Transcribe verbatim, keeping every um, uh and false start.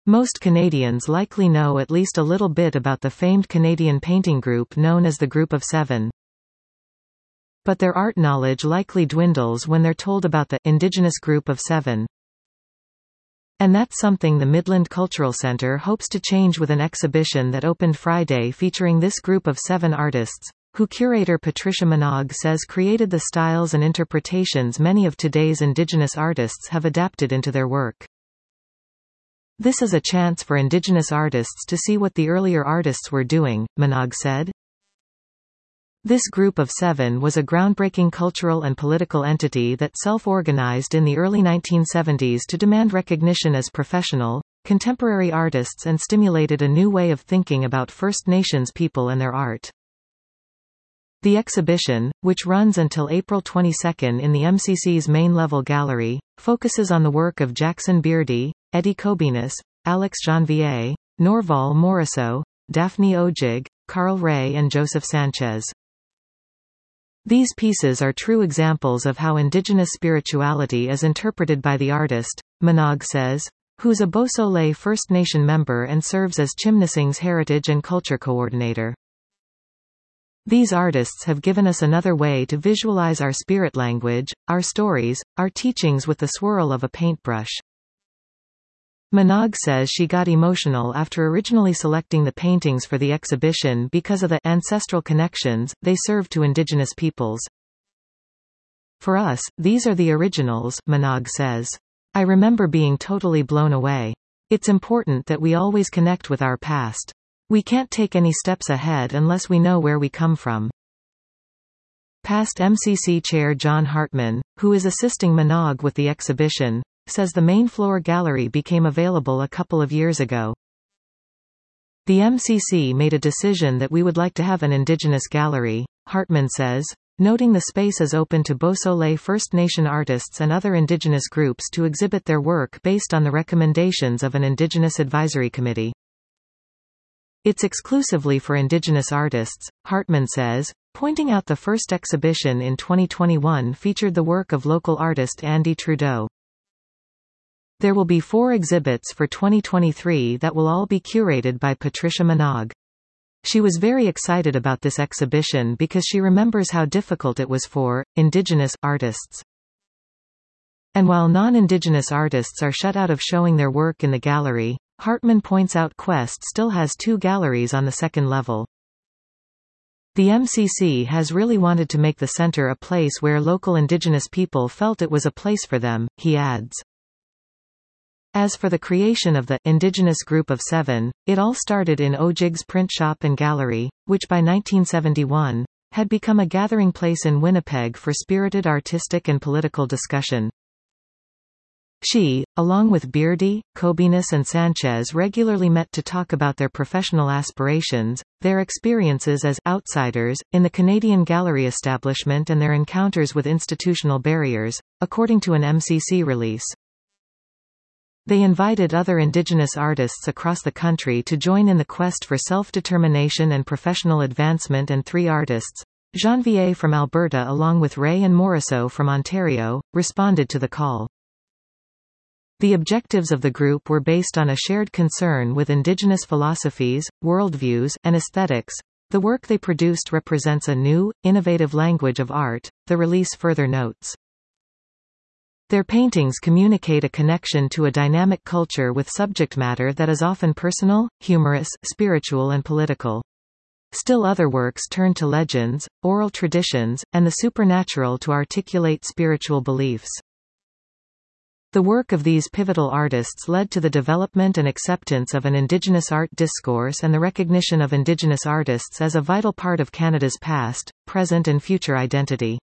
Most Canadians likely know at least a little bit about the famed Canadian painting group known as the Group of Seven. But their art knowledge likely dwindles when they're told about the Indigenous Group of Seven. And that's something the Midland Cultural Centre hopes to change with an exhibition that opened Friday featuring this group of seven artists, who curator Patricia Minogue says created the styles and interpretations many of today's Indigenous artists have adapted into their work. This is a chance for Indigenous artists to see what the earlier artists were doing, Minogue said. This group of seven was a groundbreaking cultural and political entity that self-organized in the early nineteen seventies to demand recognition as professional, contemporary artists and stimulated a new way of thinking about First Nations people and their art. The exhibition, which runs until April twenty-second in the M C C's main-level gallery, focuses on the work of Jackson Beardy, Eddie Kobenis, Alex Janvier, Norval Morrisseau, Daphne Ojig, Carl Ray and Joseph Sanchez. These pieces are true examples of how Indigenous spirituality is interpreted by the artist, Minogue says, who's a Beausoleil First Nation member and serves as Chimnissing's Heritage and Culture Coordinator. These artists have given us another way to visualize our spirit language, our stories, our teachings with the swirl of a paintbrush. Minogue says she got emotional after originally selecting the paintings for the exhibition because of the ancestral connections they serve to Indigenous peoples. For us, these are the originals, Minogue says. I remember being totally blown away. It's important that we always connect with our past. We can't take any steps ahead unless we know where we come from. Past M C C Chair John Hartman, who is assisting Minogue with the exhibition, says the main floor gallery became available a couple of years ago. The M C C made a decision that we would like to have an Indigenous gallery, Hartman says, noting the space is open to Beausoleil First Nation artists and other Indigenous groups to exhibit their work based on the recommendations of an Indigenous Advisory Committee. It's exclusively for Indigenous artists, Hartman says, pointing out the first exhibition in twenty twenty-one featured the work of local artist Andy Trudeau. There will be four exhibits for twenty twenty-three that will all be curated by Patricia Minogue. She was very excited about this exhibition because she remembers how difficult it was for Indigenous artists. And while non-Indigenous artists are shut out of showing their work in the gallery, Hartman points out Quest still has two galleries on the second level. The M C C has really wanted to make the center a place where local Indigenous people felt it was a place for them, he adds. As for the creation of the Indigenous Group of Seven, it all started in Ojig's print shop and gallery, which by nineteen seventy-one, had become a gathering place in Winnipeg for spirited artistic and political discussion. She, along with Beardy, Kobenis and Sanchez regularly met to talk about their professional aspirations, their experiences as outsiders in the Canadian gallery establishment and their encounters with institutional barriers, according to an M C C release. They invited other Indigenous artists across the country to join in the quest for self-determination and professional advancement, and three artists, Janvier from Alberta along with Ray and Morrisseau from Ontario, responded to the call. The objectives of the group were based on a shared concern with Indigenous philosophies, worldviews, and aesthetics. The work they produced represents a new, innovative language of art, the release further notes. Their paintings communicate a connection to a dynamic culture with subject matter that is often personal, humorous, spiritual and political. Still other works turn to legends, oral traditions, and the supernatural to articulate spiritual beliefs. The work of these pivotal artists led to the development and acceptance of an Indigenous art discourse and the recognition of Indigenous artists as a vital part of Canada's past, present and future identity.